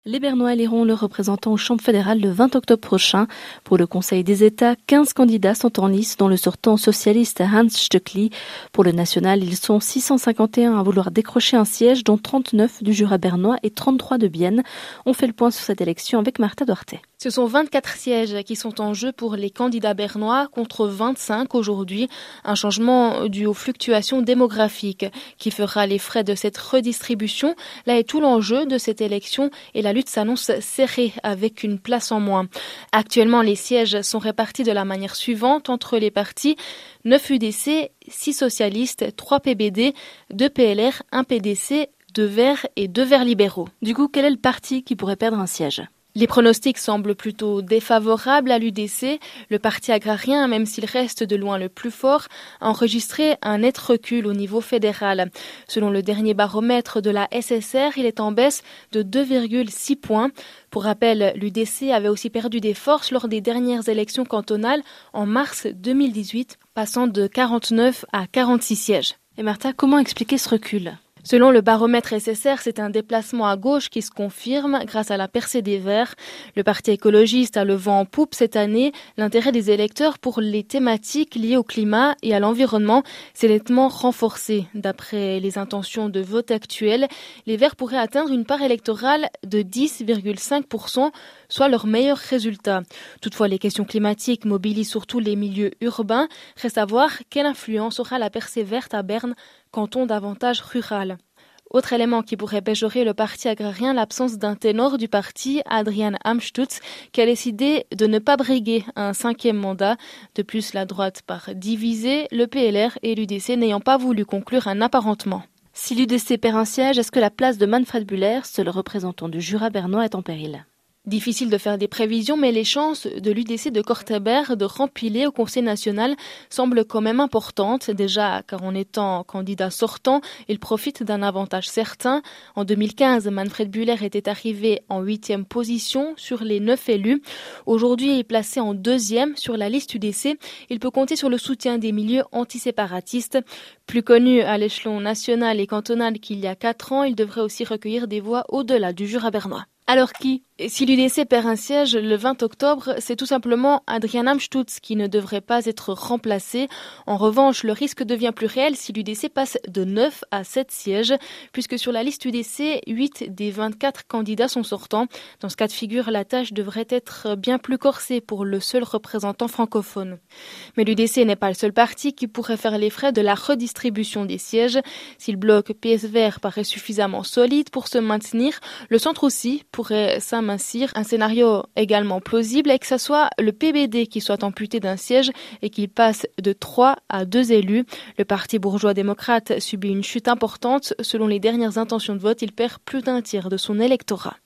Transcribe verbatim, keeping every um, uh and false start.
Les Bernois éliront leurs représentants aux chambres fédérales le vingt octobre prochain. Pour le Conseil des États, quinze candidats sont en lice, dont le sortant socialiste Hans Stöckli. Pour le national, ils sont six cent cinquante et un à vouloir décrocher un siège, dont trente-neuf du Jura bernois et trente-trois de Bienne. On fait le point sur cette élection avec Marta Duarte. Ce sont vingt-quatre sièges qui sont en jeu pour les candidats bernois contre vingt-cinq aujourd'hui. Un changement dû aux fluctuations démographiques qui fera les frais de cette redistribution. Là est tout l'enjeu de cette élection et la lutte s'annonce serrée avec une place en moins. Actuellement, les sièges sont répartis de la manière suivante entre les partis: neuf U D C, six socialistes, trois P B D, deux P L R, un P D C, deux Verts et deux Verts libéraux. Du coup, quel est le parti qui pourrait perdre un siège ? Les pronostics semblent plutôt défavorables à l'U D C. Le parti agrarien, même s'il reste de loin le plus fort, a enregistré un net recul au niveau fédéral. Selon le dernier baromètre de la S S R, il est en baisse de deux virgule six points. Pour rappel, l'U D C avait aussi perdu des forces lors des dernières élections cantonales en mars deux mille dix-huit, passant de quarante-neuf à quarante-six sièges. Et Martha, comment expliquer ce recul ? Selon le baromètre S S R, c'est un déplacement à gauche qui se confirme grâce à la percée des Verts. Le parti écologiste a le vent en poupe cette année. L'intérêt des électeurs pour les thématiques liées au climat et à l'environnement s'est nettement renforcé. D'après les intentions de vote actuelles, les Verts pourraient atteindre une part électorale de dix virgule cinq pour cent, soit leur meilleur résultat. Toutefois, les questions climatiques mobilisent surtout les milieux urbains. Reste à voir quelle influence aura la percée verte à Berne, canton davantage rural. Autre élément qui pourrait péjorer le parti agrarien, l'absence d'un ténor du parti, Adrian Amstutz, qui a décidé de ne pas briguer un cinquième mandat. De plus, la droite part divisée, le P L R et l'U D C n'ayant pas voulu conclure un apparentement. Si l'U D C perd un siège, est-ce que la place de Manfred Bühler, seul représentant du Jura bernois, est en péril ? Difficile de faire des prévisions, mais les chances de l'U D C de Korteberg de rempiler au Conseil national semblent quand même importantes. Déjà, car en étant candidat sortant, il profite d'un avantage certain. En deux mille quinze, Manfred Bühler était arrivé en huitième position sur les neuf élus. Aujourd'hui, il est placé en deuxième sur la liste U D C. Il peut compter sur le soutien des milieux antiséparatistes. Plus connu à l'échelon national et cantonal qu'il y a quatre ans, il devrait aussi recueillir des voix au-delà du Jura bernois. Alors qui ? Si l'U D C perd un siège le vingt octobre, c'est tout simplement Adrian Amstutz qui ne devrait pas être remplacé. En revanche, le risque devient plus réel si l'U D C passe de neuf à sept sièges, puisque sur la liste U D C, huit des vingt-quatre candidats sont sortants. Dans ce cas de figure, la tâche devrait être bien plus corsée pour le seul représentant francophone. Mais l'U D C n'est pas le seul parti qui pourrait faire les frais de la redistribution des sièges. Si le bloc P S Vert paraît suffisamment solide pour se maintenir, le centre aussi pourrait s'amincir. Un scénario également plausible est que ce soit le P B D qui soit amputé d'un siège et qu'il passe de trois à deux élus. Le parti bourgeois démocrate subit une chute importante. Selon les dernières intentions de vote, il perd plus d'un tiers de son électorat.